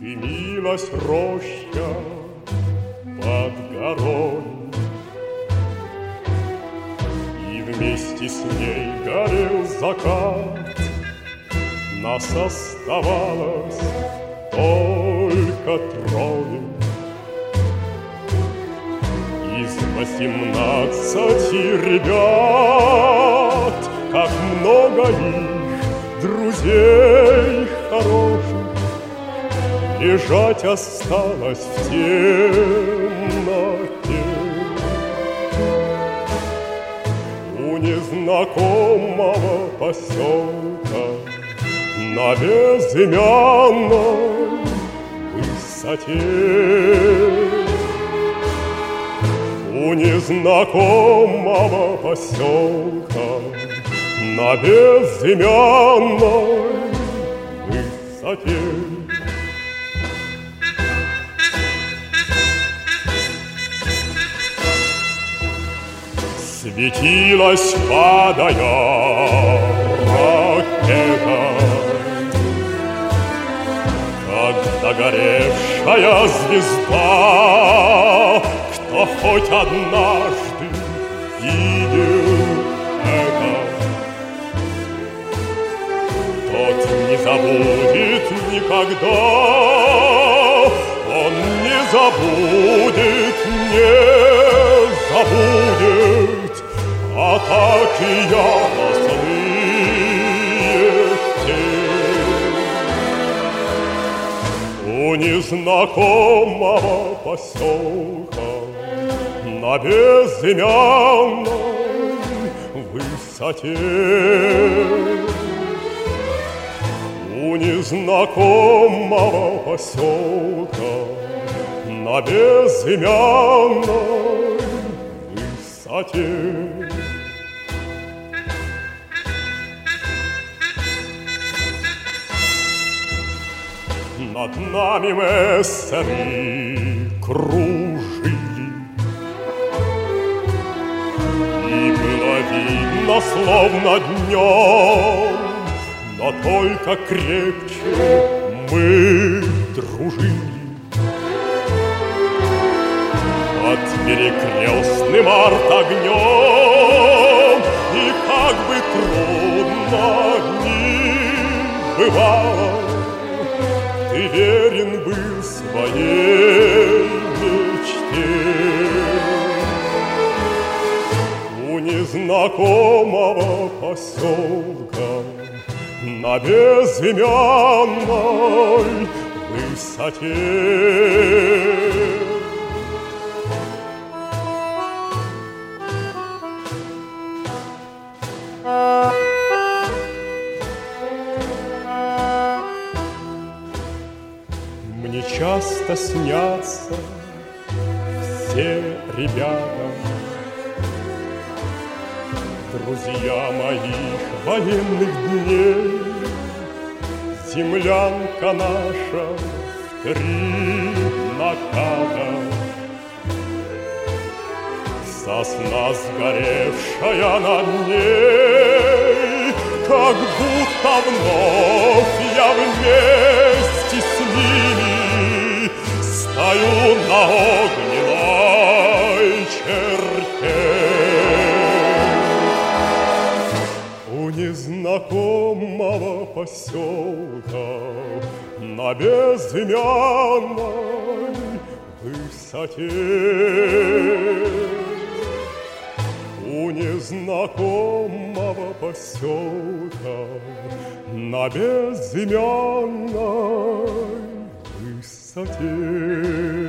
Дымилась роща под горой, и вместе с ней горел закат. Нас оставалось только трое из 18 ребят. Как много их, друзей хороших, лежать осталось в темноте. У незнакомого поселка на безымянной высоте. У незнакомого поселка на безымянной высоте. Светилась, падая, ракета, как догоревшая звезда. Кто хоть однажды видел это, тот не забудет никогда. Он не забудет, не забудет атаки яростные те. У незнакомого поселка на безымянной высоте. У незнакомого поселка на безымянной высоте. Над нами мессеры кружили, и было видно, словно днем, но только крепче мы дружили. Под перекрестным артогнем, и как бы трудно ни бывало, ты верен был своей мечте. У незнакомого поселка на безымянной высоте. Мне часто снятся все ребята, друзья моих военных дней. Землянка наша в 3 наката, сосна сгоревшая над ней. Как будто вновь я вместе с ними стою на огненной черте. У незнакомого поселка на безымянной высоте. У незнакомого поселка на безымянной высоте.